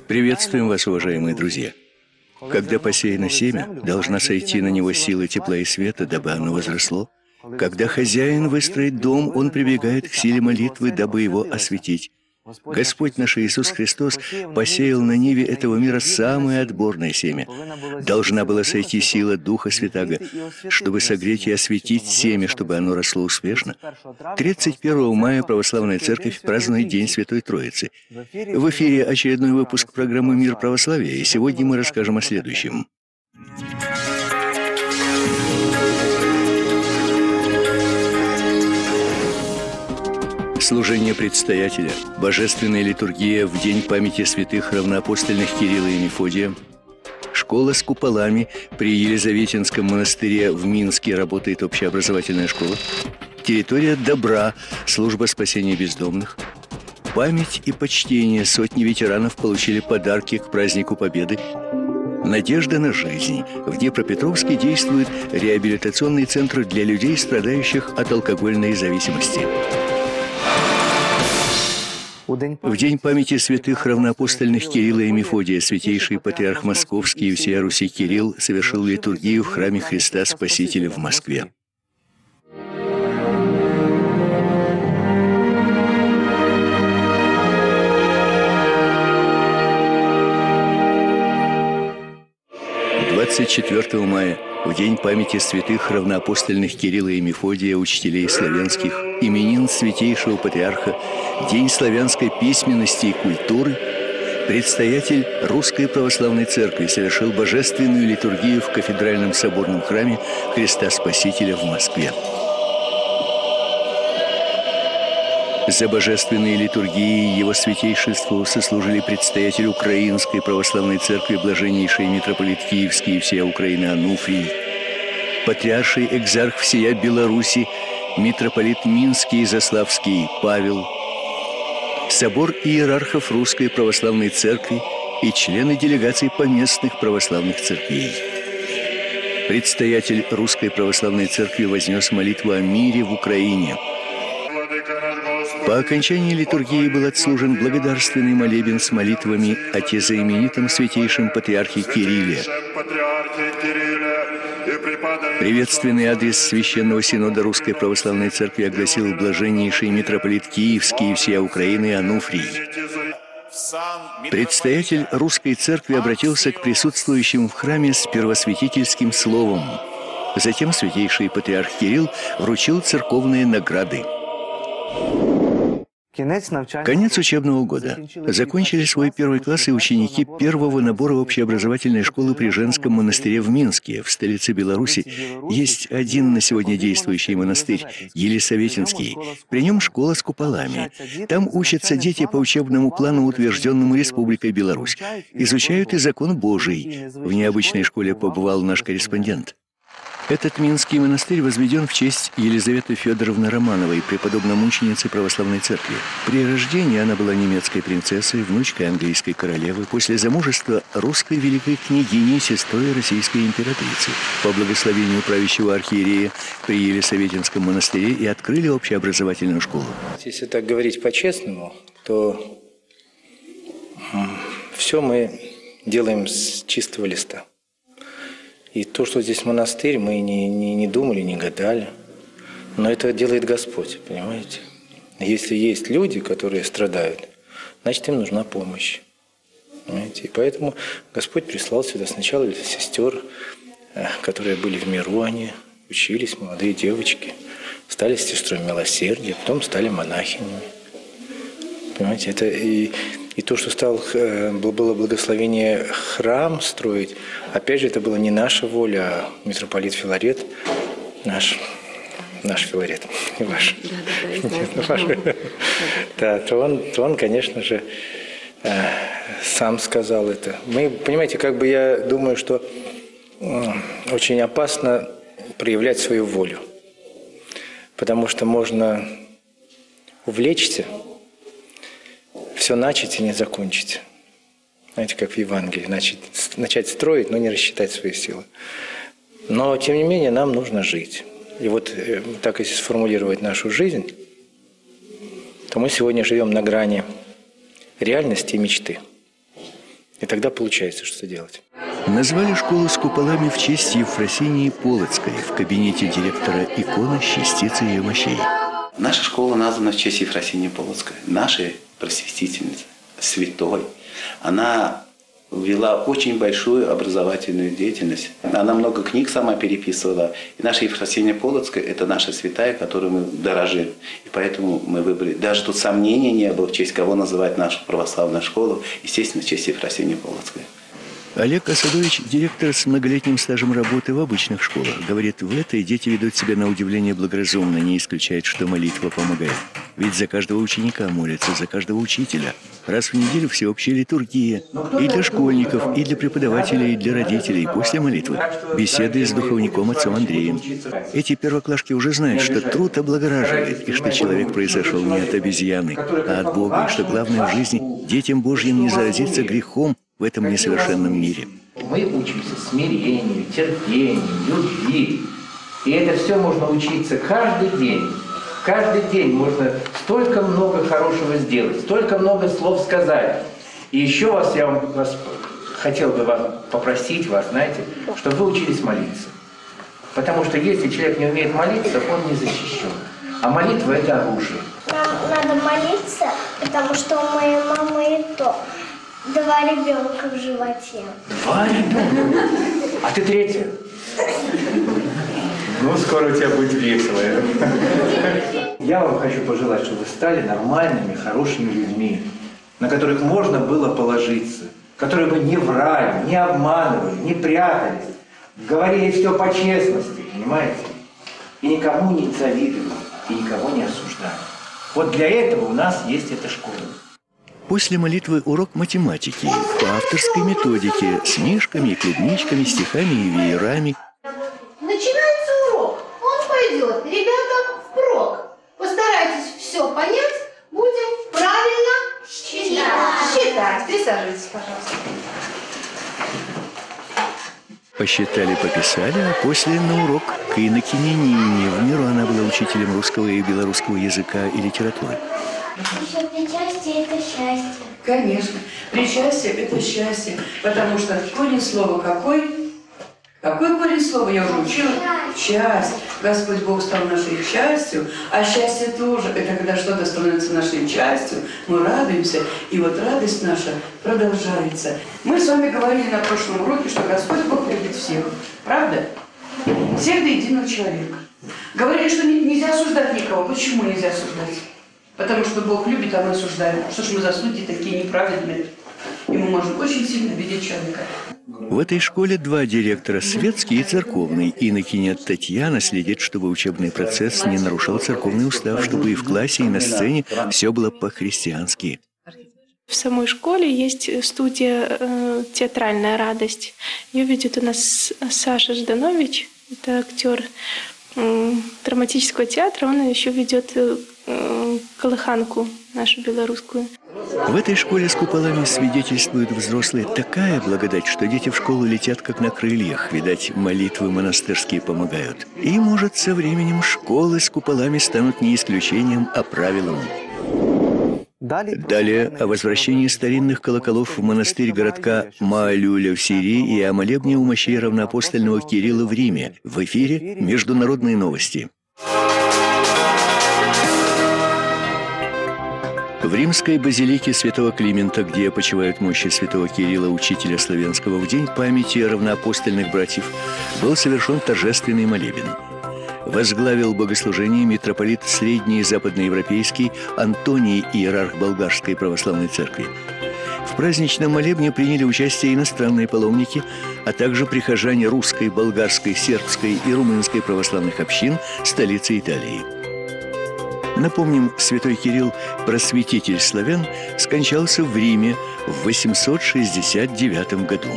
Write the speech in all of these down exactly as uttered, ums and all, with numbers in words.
Приветствуем вас, уважаемые друзья! Когда посеяно семя, должна сойти на него сила тепла и света, дабы оно возросло. Когда хозяин выстроит дом, он прибегает к силе молитвы, дабы его осветить. Господь наш Иисус Христос посеял на ниве этого мира самое отборное семя. Должна была сойти сила Духа Святаго, чтобы согреть и осветить семя, чтобы оно росло успешно. тридцать первого мая Православная Церковь празднует День Святой Троицы. В эфире очередной выпуск программы «Мир православия», и сегодня мы расскажем о следующем. Служение предстоятеля, божественная литургия в день памяти святых равноапостольных Кирилла и Мефодия, школа с куполами при Елизаветинском монастыре в Минске работает общеобразовательная школа, территория добра, служба спасения бездомных, память и почтение, сотни ветеранов получили подарки к празднику Победы, надежда на жизнь. В Днепропетровске действует реабилитационный центр для людей, страдающих от алкогольной зависимости. В день памяти святых равноапостольных Кирилла и Мефодия святейший патриарх Московский и всея Руси Кирилл совершил литургию в храме Христа Спасителя в Москве. двадцать четвёртого мая, в день памяти святых равноапостольных Кирилла и Мефодия, учителей славянских, именин святейшего патриарха, День славянской письменности и культуры, предстоятель Русской Православной Церкви совершил божественную литургию в кафедральном соборном храме Христа Спасителя в Москве. За божественные литургии его святейшеству сослужили предстоятель Украинской Православной Церкви блаженнейший митрополит Киевский и всея Украины Ануфрий, патриарший экзарх всея Беларуси, митрополит Минский и Заславский Павел, собор иерархов Русской Православной Церкви и члены делегаций поместных православных церквей. Предстоятель Русской Православной Церкви вознес молитву о мире в Украине. По окончании литургии был отслужен благодарственный молебен с молитвами о тезаименитом святейшем патриархе Кирилле. Приветственный адрес Священного Синода Русской Православной Церкви огласил блаженнейший митрополит Киевский и всея Украины Ануфрий. Предстоятель Русской Церкви обратился к присутствующим в храме с первосвятительским словом. Затем святейший патриарх Кирилл вручил церковные награды. Конец учебного года. Закончили свой первый класс и ученики первого набора общеобразовательной школы при Женском монастыре в Минске, в столице Беларуси. Есть один на сегодня действующий монастырь, Елисаветинский. При нем школа с куполами. Там учатся дети по учебному плану, утвержденному Республикой Беларусь. Изучают и закон Божий. В необычной школе побывал наш корреспондент. Этот Минский монастырь возведен в честь Елизаветы Федоровны Романовой, преподобно-мученицы Православной Церкви. При рождении она была немецкой принцессой, внучкой английской королевы, после замужества русской великой княгини, сестрой российской императрицы. По благословению правящего архиерея при Елисаветинском монастыре и открыли общеобразовательную школу. Если так говорить по-честному, то все мы делаем с чистого листа. И то, что здесь монастырь, мы не, не, не думали, не гадали. Но это делает Господь, понимаете? Если есть люди, которые страдают, значит, им нужна помощь. Понимаете? И поэтому Господь прислал сюда сначала сестер, которые были в миру, они учились, молодые девочки, стали сестрой милосердия, потом стали монахинями. Понимаете, это и... И то, что стал, было благословение храм строить, опять же, это была не наша воля, а митрополит Филарет, наш, наш Филарет, не ваш. Да, да, да, Нет, ну, ваш. Да, то он, то он, конечно же, сам сказал это. Мы, понимаете, как бы я думаю, что очень опасно проявлять свою волю, потому что можно увлечься, все начать и не закончить. Знаете, как в Евангелии. Начать, начать строить, но не рассчитать свои силы. Но, тем не менее, нам нужно жить. И вот так, если сформулировать нашу жизнь, то мы сегодня живем на грани реальности и мечты. И тогда получается, что делать. Назвали школу с куполами в честь Ефросинии Полоцкой. В кабинете директора икона частицы ее мощей. Наша школа названа в честь Ефросинии Полоцкой, нашей просветительницы, святой. Она вела очень большую образовательную деятельность. Она много книг сама переписывала. И наша Ефросиния Полоцкая – это наша святая, которую мы дорожим. И поэтому мы выбрали. Даже тут сомнений не было, в честь кого называть нашу православную школу. Естественно, в честь Ефросинии Полоцкой. Олег Осадович, директор с многолетним стажем работы в обычных школах, говорит, в этой дети ведут себя на удивление благоразумно, не исключает, что молитва помогает. Ведь за каждого ученика молятся, за каждого учителя. Раз в неделю всеобщая литургия. И для школьников, и для преподавателей, и для родителей после молитвы. Беседы с духовником отцом Андреем. Эти первоклашки уже знают, что труд облагораживает, и что человек произошел не от обезьяны, а от Бога, и что главное в жизни детям Божьим не заразиться грехом в этом несовершенном мире. Мы учимся смирению, терпению, любви. И это все можно учиться каждый день. Каждый день можно столько много хорошего сделать, столько много слов сказать. И еще вас, я вам, вас, хотел бы вас попросить, вас, знаете, чтобы вы учились молиться. Потому что если человек не умеет молиться, он не защищен. А молитва – это оружие. Нам надо молиться, потому что у моей мамы и то два ребенка в животе. Два ребенка? А ты третья? Ну, скоро у тебя будет весело. Я вам хочу пожелать, чтобы вы стали нормальными, хорошими людьми, на которых можно было положиться, которые бы не врали, не обманывали, не прятались, говорили все по честности, понимаете? И никому не завидовали, и никого не осуждали. Вот для этого у нас есть эта школа. После молитвы урок математики по авторской методике с мишками, клубничками, стихами и веерами. Начинается урок. Он пойдет. Ребята, впрок. Постарайтесь все понять. Будем правильно считать. Считать. Присаживайтесь, пожалуйста. Посчитали, пописали, а после на урок к инокине Нине. В миру она была учителем русского и белорусского языка и литературы. Еще причастие – это счастье. Конечно. Причастие – это счастье. Потому что корень слова какой? Какой корень слова? Я уже учила. Часть. Господь Бог стал нашей частью. А счастье тоже. Это когда что-то становится нашей частью. Мы радуемся. И вот радость наша продолжается. Мы с вами говорили на прошлом уроке, что Господь Бог любит всех. Правда? Всех до единого человека. Говорили, что нельзя осуждать никого. Почему нельзя осуждать? Потому что Бог любит, а мы осуждаем. Что ж мы за судьи такие неправедные? И мы можем очень сильно обидеть человека. В этой школе два директора, светский и церковный. Инокиня Татьяна следит, чтобы учебный процесс не нарушал церковный устав, чтобы и в классе, и на сцене все было по-христиански. В самой школе есть студия э, «Театральная радость». Ее ведет у нас Саша Жданович, это актер э, драматического театра. Он еще ведет э, колыханку нашу белорусскую. В этой школе с куполами свидетельствуют взрослые такая благодать, что дети в школу летят как на крыльях. Видать, молитвы монастырские помогают. И, может, со временем школы с куполами станут не исключением, а правилом. Далее о возвращении старинных колоколов в монастырь городка Маалюля в Сирии и о молебне у мощей равноапостольного Кирилла в Риме. В эфире «Международные новости». В римской базилике святого Климента, где почивают мощи святого Кирилла, учителя славянского, в день памяти равноапостольных братьев, был совершен торжественный молебен. Возглавил богослужение митрополит средний и западноевропейский Антоний, иерарх Болгарской православной церкви. В праздничном молебне приняли участие иностранные паломники, а также прихожане русской, болгарской, сербской и румынской православных общин столицы Италии. Напомним, святой Кирилл, просветитель славян, скончался в Риме в восемьсот шестьдесят девятом году.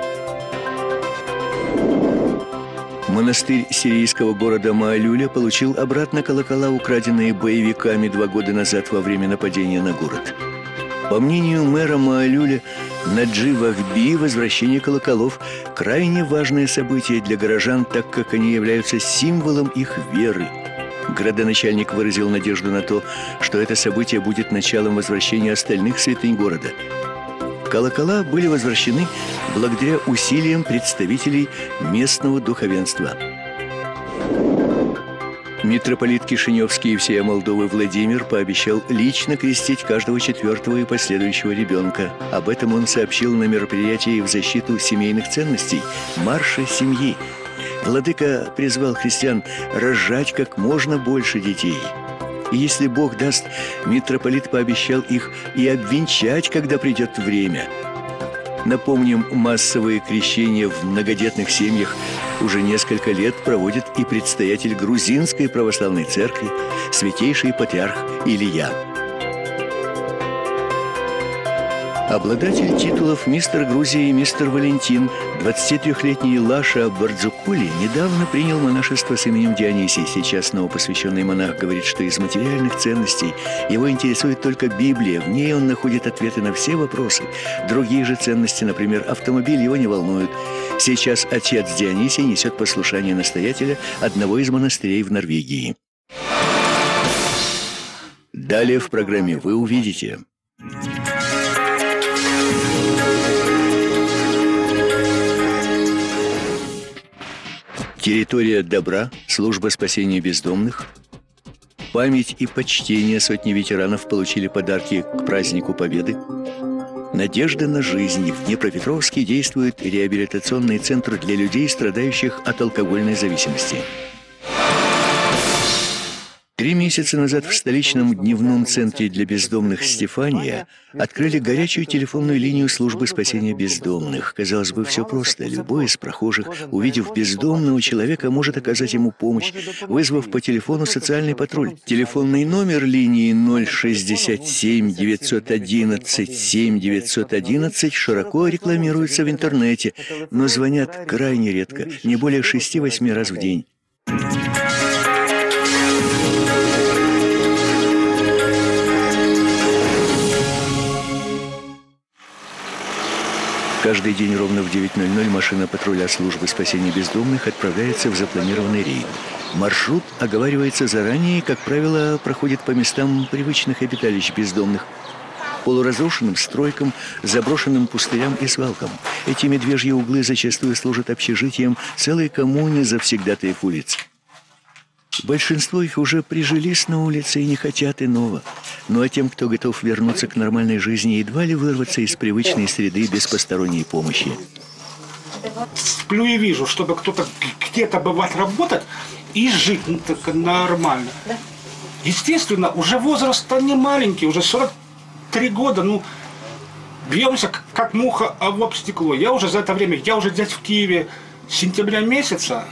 Монастырь сирийского города Маалюля получил обратно колокола, украденные боевиками два года назад во время нападения на город. По мнению мэра Маалюля Наджи Вахби, возвращение колоколов – крайне важное событие для горожан, так как они являются символом их веры. Градоначальник выразил надежду на то, что это событие будет началом возвращения остальных святынь города. Колокола были возвращены благодаря усилиям представителей местного духовенства. Митрополит Кишиневский и всея Молдовы Владимир пообещал лично крестить каждого четвертого и последующего ребенка. Об этом он сообщил на мероприятии в защиту семейных ценностей «Марша семьи». Владыка призвал христиан рожать как можно больше детей. И если Бог даст, митрополит пообещал их и обвенчать, когда придет время. Напомним, массовые крещения в многодетных семьях уже несколько лет проводит и предстоятель Грузинской православной церкви, святейший патриарх Илья. Обладатель титулов «Мистер Грузии» и «Мистер Валентин», двадцатитрёхлетний Лаша Бардзукули, недавно принял монашество с именем Дионисий. Сейчас новопосвященный монах говорит, что из материальных ценностей его интересует только Библия. В ней он находит ответы на все вопросы. Другие же ценности, например, автомобиль, его не волнуют. Сейчас отец Дионисий несет послушание настоятеля одного из монастырей в Норвегии. Далее в программе вы увидите... Территория добра, служба спасения бездомных. Память и почтение сотни ветеранов получили подарки к празднику Победы. Надежда на жизнь. В Днепропетровске действует реабилитационный центр для людей, страдающих от алкогольной зависимости. Три месяца назад в столичном дневном центре для бездомных «Стефания» открыли горячую телефонную линию службы спасения бездомных. Казалось бы, все просто. Любой из прохожих, увидев бездомного человека, может оказать ему помощь, вызвав по телефону социальный патруль. Телефонный номер линии ноль шестьдесят семь девятьсот одиннадцать семь девятьсот одиннадцать широко рекламируется в интернете, но звонят крайне редко, не более шести-восьми раз в день. Каждый день ровно в девять ноль ноль машина патруля службы спасения бездомных отправляется в запланированный рейд. Маршрут оговаривается заранее и, как правило, проходит по местам привычных обиталищ бездомных, полуразрушенным стройкам, заброшенным пустырям и свалкам. Эти медвежьи углы зачастую служат общежитием целой коммуне завсегдатаев улиц. Большинство их уже прижились на улице и не хотят иного. Ну а тем, кто готов вернуться к нормальной жизни, едва ли вырваться из привычной среды без посторонней помощи. Сплю и вижу, чтобы кто-то где-то бывать работать и жить ну, так нормально. Естественно, уже возраст-то не маленький, уже сорок три года, ну, бьемся как муха об стекло. Я уже за это время, я уже здесь в Киеве с сентября месяца.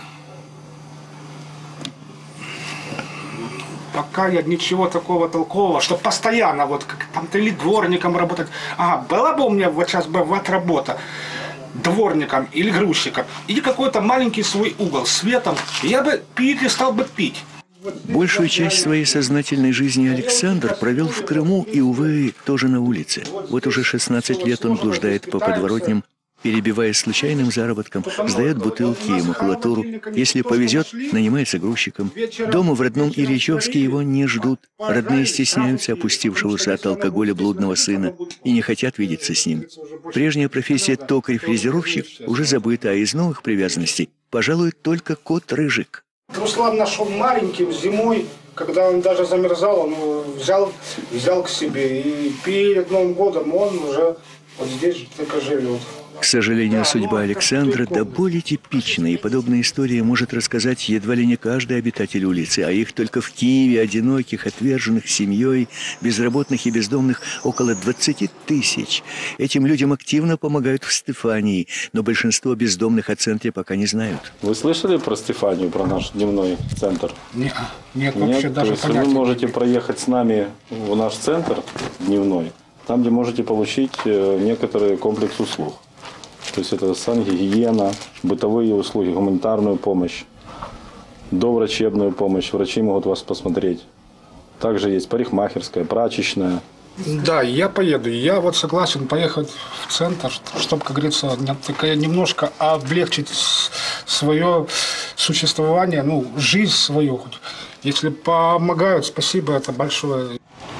Пока я ничего такого толкового, что постоянно вот как там или дворником работать. А, была бы у меня вот сейчас бы вот работа дворником или грузчиком, или какой-то маленький свой угол светом, я бы пить и стал бы пить. Большую часть своей сознательной жизни Александр провел в Крыму и, увы, тоже на улице. Вот уже шестнадцать лет он блуждает по подворотням, перебиваясь случайным заработком, сдает бутылки и макулатуру. Если повезет, нанимается грузчиком. Дома в родном Ильичевске его не ждут. Родные стесняются опустившегося от алкоголя блудного сына и не хотят видеться с ним. Прежняя профессия токарь-фрезеровщик уже забыта, а из новых привязанностей, пожалуй, только кот Рыжик. Руслан нашел маленьким зимой, когда он даже замерзал, он взял, взял к себе. И перед Новым годом он уже вот здесь только живет. К сожалению, судьба Александра до боли типична, и подобные истории может рассказать едва ли не каждый обитатель улицы, а их только в Киеве, одиноких, отверженных семьей, безработных и бездомных, около двадцати тысяч. Этим людям активно помогают в Стефании, но большинство бездомных о центре пока не знают. Вы слышали про Стефанию, про наш дневной центр? Нет, нет, вообще нет? даже То есть вы можете нет. проехать с нами в наш центр дневной, там, где можете получить некоторый комплекс услуг. То есть это сангигиена, бытовые услуги, гуманитарную помощь, доврачебную помощь. Врачи могут вас посмотреть. Также есть парикмахерская, прачечная. Да, я поеду. Я вот согласен поехать в центр, чтобы, как говорится, немножко облегчить свое существование, ну, жизнь свою. Если помогают, спасибо, это большое.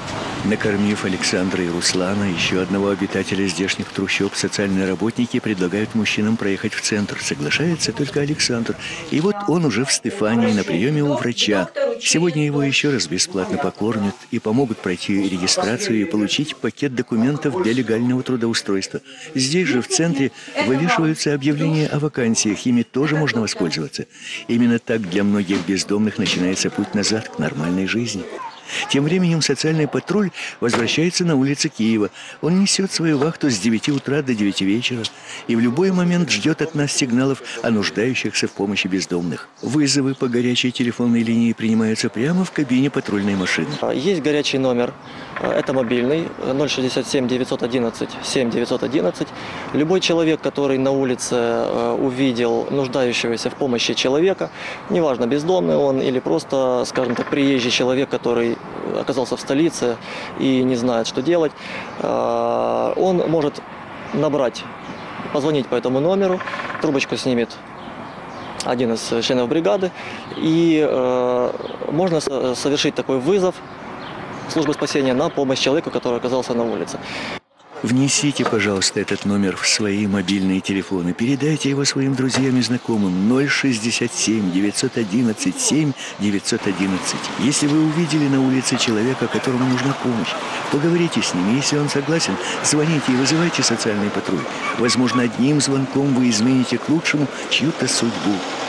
Накормив Александра и Руслана, еще одного обитателя здешних трущоб, социальные работники предлагают мужчинам проехать в центр. Соглашается только Александр. И вот он уже в Стефании на приеме у врача. Сегодня его еще раз бесплатно покормят и помогут пройти регистрацию и получить пакет документов для легального трудоустройства. Здесь же, в центре, вывешиваются объявления о вакансиях. Ими тоже можно воспользоваться. Именно так для многих бездомных начинается путь назад к нормальной жизни. Тем временем социальный патруль возвращается на улицы Киева. Он несет свою вахту с девяти утра до девяти вечера и в любой момент ждет от нас сигналов о нуждающихся в помощи бездомных. Вызовы по горячей телефонной линии принимаются прямо в кабине патрульной машины. Есть горячий номер, это мобильный, ноль шестьдесят семь девятьсот одиннадцать семь девятьсот одиннадцать. Любой человек, который на улице увидел нуждающегося в помощи человека, неважно, бездомный он или просто, скажем так, приезжий человек, который оказался в столице и не знает, что делать, он может набрать, позвонить по этому номеру, трубочку снимет один из членов бригады, и можно совершить такой вызов службы спасения на помощь человеку, который оказался на улице. Внесите, пожалуйста, этот номер в свои мобильные телефоны. Передайте его своим друзьям и знакомым. ноль шестьдесят семь девятьсот одиннадцать семь девятьсот одиннадцать. Если вы увидели на улице человека, которому нужна помощь, поговорите с ним. Если он согласен, звоните и вызывайте социальный патруль. Возможно, одним звонком вы измените к лучшему чью-то судьбу.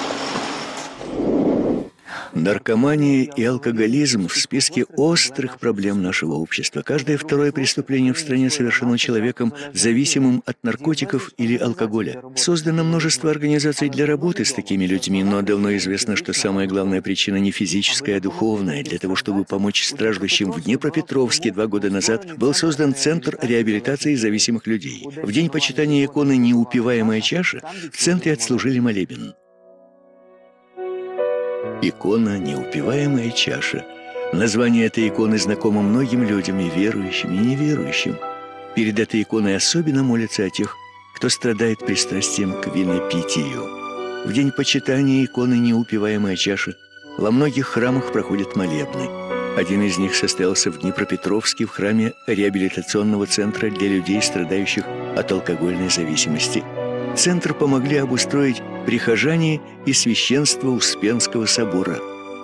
Наркомания и алкоголизм в списке острых проблем нашего общества. Каждое второе преступление в стране совершено человеком, зависимым от наркотиков или алкоголя. Создано множество организаций для работы с такими людьми, но давно известно, что самая главная причина не физическая, а духовная. Для того, чтобы помочь страждущим в Днепропетровске два года назад был создан Центр реабилитации зависимых людей. В день почитания иконы «Неупиваемая чаша» в центре отслужили молебен. Икона «Неупиваемая чаша». Название этой иконы знакомо многим людям, и верующим, и неверующим. Перед этой иконой особенно молятся о тех, кто страдает пристрастием к винопитию. В день почитания иконы «Неупиваемая чаша» во многих храмах проходят молебны. Один из них состоялся в Днепропетровске в храме реабилитационного центра для людей, страдающих от алкогольной зависимости. Центр помогли обустроить прихожане и священство Успенского собора.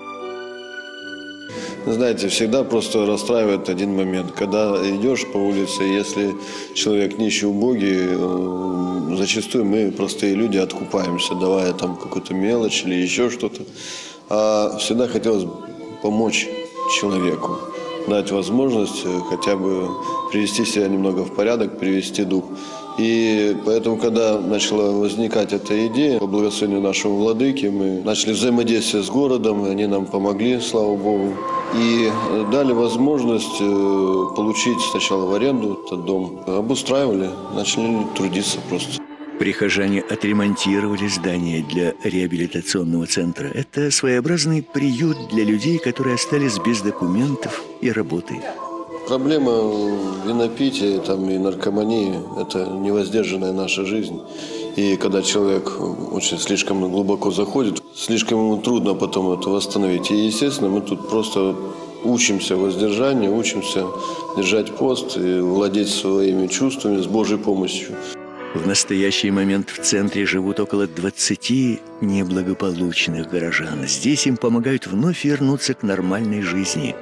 Знаете, всегда просто расстраивает один момент. Когда идешь по улице, если человек нищий, убогий, зачастую мы, простые люди, откупаемся, давая там какую-то мелочь или еще что-то. А всегда хотелось помочь человеку, дать возможность хотя бы привести себя немного в порядок, привести дух. И поэтому, когда начала возникать эта идея, по благословению нашего владыки, мы начали взаимодействие с городом, они нам помогли, слава Богу, и дали возможность получить сначала в аренду этот дом. Обустраивали, начали трудиться просто. Прихожане отремонтировали здание для реабилитационного центра. Это своеобразный приют для людей, которые остались без документов и работы. Проблема винопития там, и наркомании – это невоздержанная наша жизнь. И когда человек очень слишком глубоко заходит, слишком ему трудно потом это восстановить. И, естественно, мы тут просто учимся воздержанию, учимся держать пост и владеть своими чувствами с Божьей помощью. В настоящий момент в центре живут около двадцати неблагополучных горожан. Здесь им помогают вновь вернуться к нормальной жизни.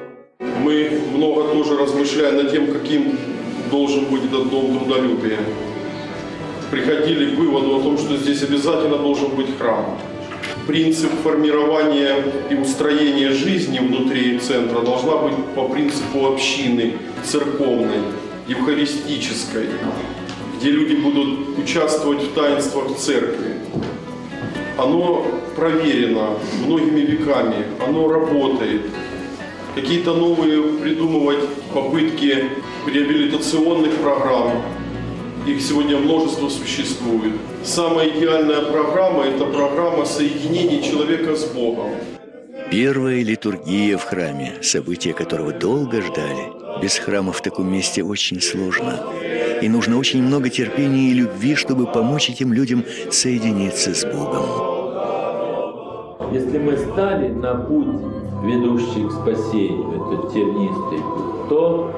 Мы много тоже размышляя над тем, каким должен быть этот дом трудолюбия. Приходили к выводу о том, что здесь обязательно должен быть храм. Принцип формирования и устроения жизни внутри центра должна быть по принципу общины, церковной, евхаристической, где люди будут участвовать в таинствах церкви. Оно проверено многими веками, оно работает. Какие-то новые придумывать попытки реабилитационных программ. Их сегодня множество существует. Самая идеальная программа – это программа соединения человека с Богом. Первая литургия в храме, событие которого долго ждали. Без храма в таком месте очень сложно. И нужно очень много терпения и любви, чтобы помочь этим людям соединиться с Богом. Если мы стали на путь, ведущий к спасению, этот тернистый путь, то,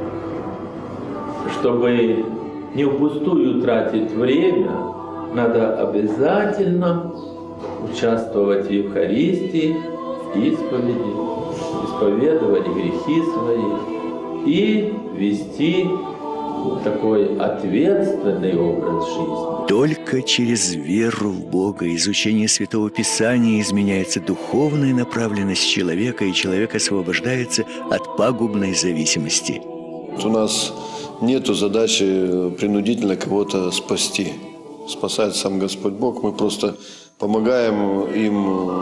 чтобы не впустую тратить время, надо обязательно участвовать в Евхаристии, в исповеди, исповедовать грехи свои и вести такой ответственный образ жизни. Только через веру в Бога, изучение Святого Писания изменяется духовная направленность человека, и человек освобождается от пагубной зависимости. У нас нет задачи принудительно кого-то спасти. Спасает сам Господь Бог. Мы просто помогаем им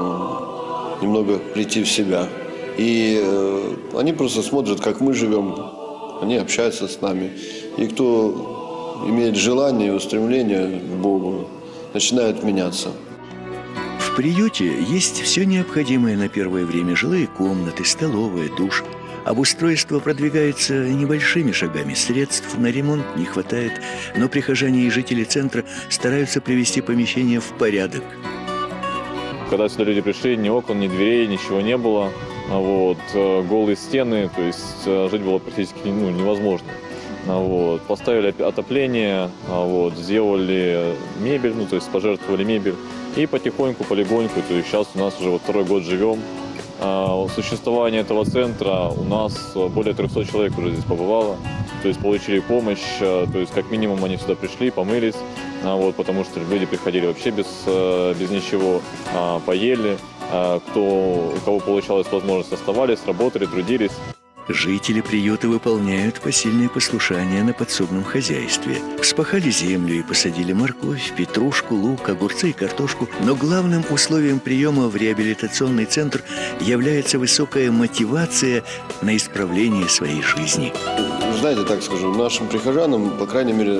немного прийти в себя. И они просто смотрят, как мы живем. Они общаются с нами. И кто имеет желание и устремление к Богу, начинает меняться. В приюте есть все необходимое на первое время: жилые комнаты, столовая, душ. Обустройство продвигается небольшими шагами, средств на ремонт не хватает, но прихожане и жители центра стараются привести помещение в порядок. Когда сюда люди пришли, ни окон, ни дверей, ничего не было. Вот, голые стены, то есть жить было практически ну, невозможно. Вот, поставили отопление, вот, сделали мебель, ну, то есть пожертвовали мебель. И потихоньку, полегоньку, то есть сейчас у нас уже вот второй год живем. Существование этого центра у нас более трехсот человек уже здесь побывало. То есть получили помощь, то есть как минимум они сюда пришли, помылись, вот, потому что люди приходили вообще без, без ничего, поели. Кто, у кого получалась возможность, оставались, работали, трудились. Жители приюта выполняют посильное послушание на подсобном хозяйстве. Вспахали землю и посадили морковь, петрушку, лук, огурцы и картошку. Но главным условием приема в реабилитационный центр является высокая мотивация на исправление своей жизни. Знаете, так скажу, нашим прихожанам, по крайней мере,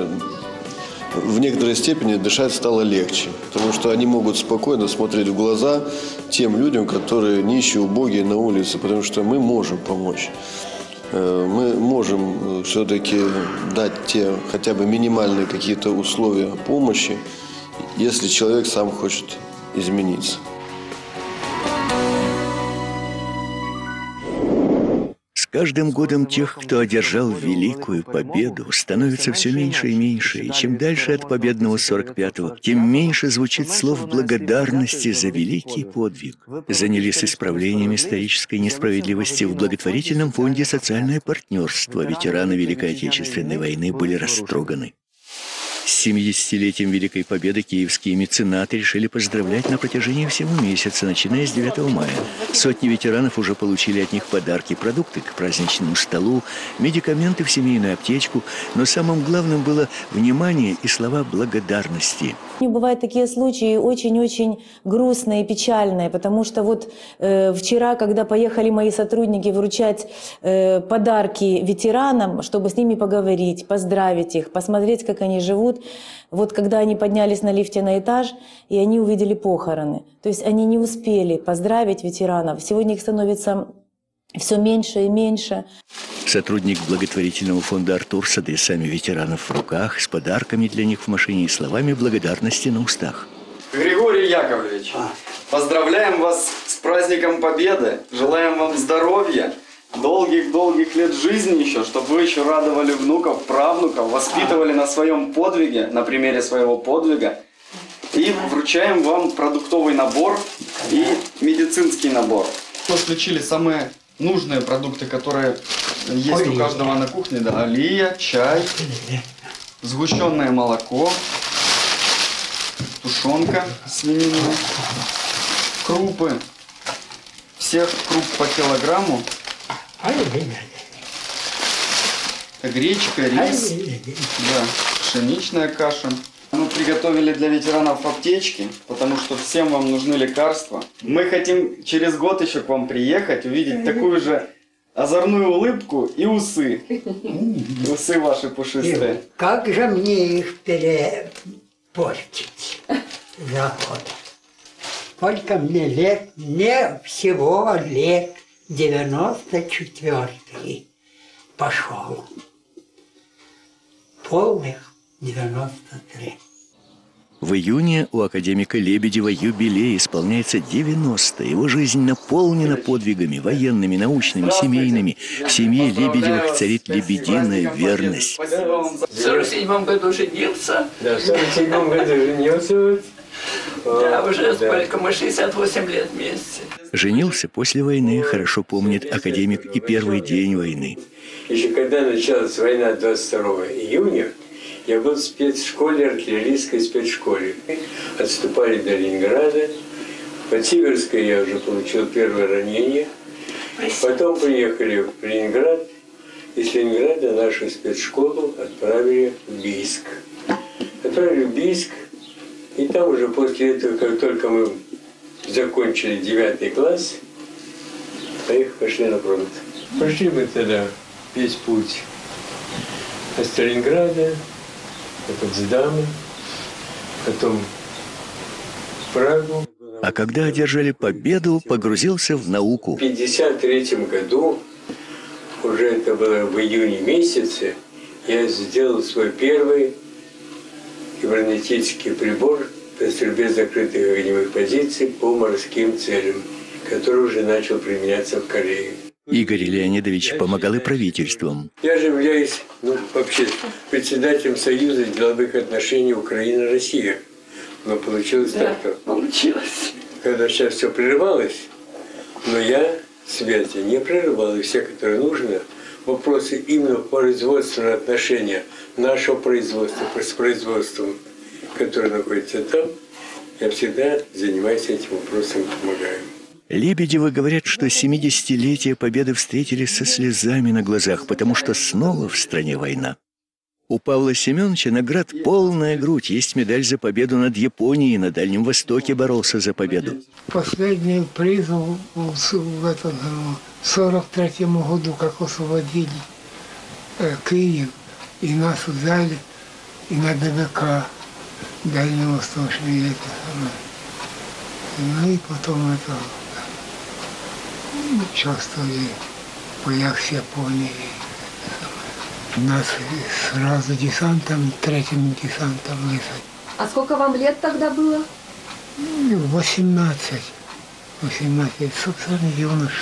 в некоторой степени дышать стало легче, потому что они могут спокойно смотреть в глаза тем людям, которые нищие, убогие на улице, потому что мы можем помочь. Мы можем все-таки дать те хотя бы минимальные какие-то условия помощи, если человек сам хочет измениться. С каждым годом тех, кто одержал великую победу, становится все меньше и меньше. И чем дальше от победного сорок пятого, тем меньше звучит слов благодарности за великий подвиг. Занялись исправлением исторической несправедливости в благотворительном фонде «Социальное партнерство». Ветераны Великой Отечественной войны были растроганы. С семидесятилетием Великой Победы киевские меценаты решили поздравлять на протяжении всего месяца, начиная с девятого мая. Сотни ветеранов уже получили от них подарки, продукты к праздничному столу, медикаменты в семейную аптечку, но самым главным было внимание и слова благодарности. Бывают такие случаи очень-очень грустные и печальные, потому что вот э, вчера, когда поехали мои сотрудники вручать э, подарки ветеранам, чтобы с ними поговорить, поздравить их, посмотреть, как они живут, вот когда они поднялись на лифте на этаж, и они увидели похороны. То есть они не успели поздравить ветеранов. Сегодня их становится все меньше и меньше. Сотрудник благотворительного фонда «Артур» с адресами ветеранов в руках, с подарками для них в машине и словами благодарности на устах. Григорий Яковлевич, поздравляем вас с праздником Победы, желаем вам здоровья, долгих-долгих лет жизни еще, чтобы вы еще радовали внуков, правнуков, воспитывали на своем подвиге, на примере своего подвига. И вручаем вам продуктовый набор и медицинский набор. Мы включили самые нужные продукты, которые есть Олия. У каждого на кухне. Да, олия, чай, сгущенное молоко, тушенка свинина, крупы. Всех круп по килограмму. Гречка, рис, да, пшеничная каша. Мы приготовили для ветеранов аптечки, потому что всем вам нужны лекарства. Мы хотим через год еще к вам приехать, увидеть такую же озорную улыбку и усы. Усы ваши пушистые. Как же мне их перепортить за год? Сколько мне лет? Мне всего лет девяносто четвёртый пошел. Полных девяносто три. В июне у академика Лебедева юбилей, исполняется девяносто. Его жизнь наполнена подвигами военными, научными, семейными. В семье Лебедевых царит лебединая верность. В сорок седьмом году женился. Да, в сорок седьмом году женился. Да, уже сколько мы, шестьдесят восемь лет вместе. Женился после войны, хорошо помнит академик и первый день войны. Еще когда началась война двадцать второго июня, я был в спецшколе, артиллерийской спецшколе. Отступали до Ленинграда. Под Сиверской я уже получил первое ранение. Потом приехали в Ленинград. Из Ленинграда нашу спецшколу отправили в Бийск. Отправили в Бийск. И там уже после этого, как только мы закончили девятый класс, а их пошли на фронт. Пошли мы тогда весь путь от Сталинграда, до Потсдама, потом в Прагу. А когда одержали победу, погрузился в науку. В пятьдесят третьем году, уже это было в июне месяце, я сделал свой первый кибернетический прибор по стрельбе закрытых огневых позиций по морским целям, который уже начал применяться в Корее. Игорь Леонидович помогал и правительствам. Я же являюсь, ну, вообще, председателем Союза деловых отношений Украина-Россия. Но получилось да, так, что... получилось. Когда сейчас все прерывалось, но я связи не прерывал, и все, которые нужно, вопросы именно производственного отношения нашего производства с производством, которое находится там, я всегда занимаюсь этим вопросом и помогаю. Лебедевы говорят, что семидесятилетие Победы встретили со слезами на глазах, потому что снова в стране война. У Павла Семеновича наград полная грудь. Есть медаль за победу над Японией, на Дальнем Востоке боролся за победу. Последний приз в этом сорок третьем году, как освободили э, Киев, и нас взяли и на ДВК Дальневосточный. Ну и потом это участвовали в боях с Японией. Нас сразу десантом, третьим десантом высадили. А сколько вам лет тогда было? восемнадцать. восемнадцать, собственно, юноша.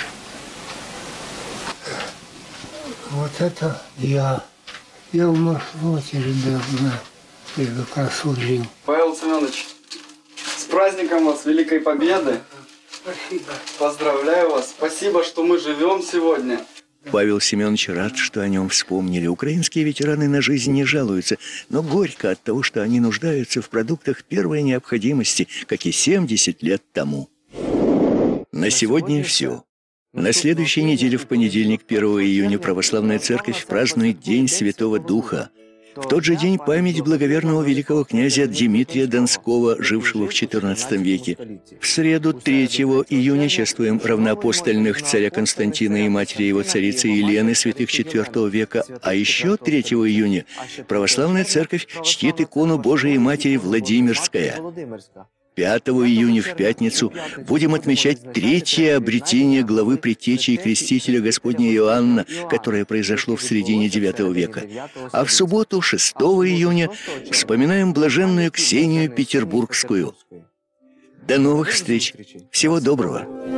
Вот это я. Я в маршруте жил на ДВК служил. Павел Семенович, с праздником вас, Великой Победы. Спасибо. Поздравляю вас. Спасибо, что мы живем сегодня. Павел Семенович рад, что о нем вспомнили. Украинские ветераны на жизнь не жалуются, но горько от того, что они нуждаются в продуктах первой необходимости, как и семьдесят лет тому. На сегодня все. На следующей неделе в понедельник, первого июня, Православная Церковь празднует День Святого Духа. В тот же день память благоверного великого князя Дмитрия Донского, жившего в четырнадцатом веке. В среду, третьего июня, чествуем равноапостольных царя Константина и матери его царицы Елены, святых четвёртого века. А еще третьего июня Православная Церковь чтит икону Божией Матери Владимирская. пятого июня в пятницу будем отмечать третье обретение главы предтечи и крестителя Господня Иоанна, которое произошло в середине девятого века. А в субботу, шестого июня, вспоминаем блаженную Ксению Петербургскую. До новых встреч! Всего доброго!